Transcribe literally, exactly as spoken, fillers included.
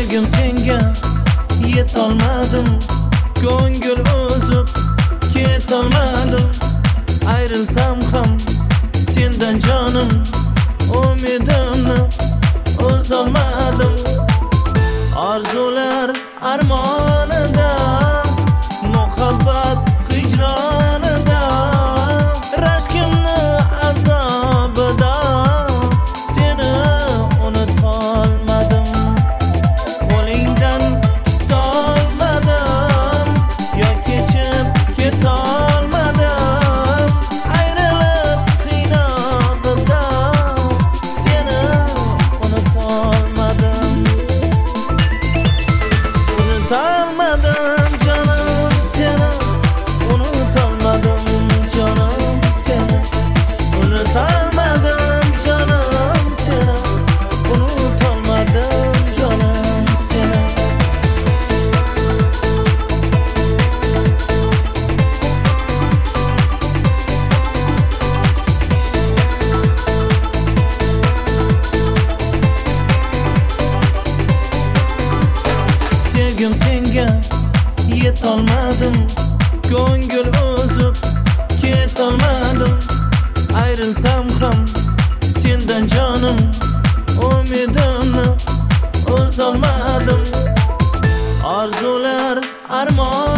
Sevgim senga yetolmadim, ko'ngil o'zib ketolmadim. Ayrilsam ham sendan jonim, umidimni uzolmadim. Arzular armonida, muhabbat hijronida, rashkimni azobida seni unutolmadim. Qo'lingdan tutolmadim, yo kechib ketolmadim. Ayrilib qiynog'ida seni unutolmadim. Unutolmadim jonim seni, unutolmadim jonim seni, unutolmadim jonim seni, unutolmadim jonim seni. Sevgim senga yetolmadim, ko'ngil o'zib ketolmadim. Ayrilsam ham sendan jonim, umidimni uzolmadim. Arzular armon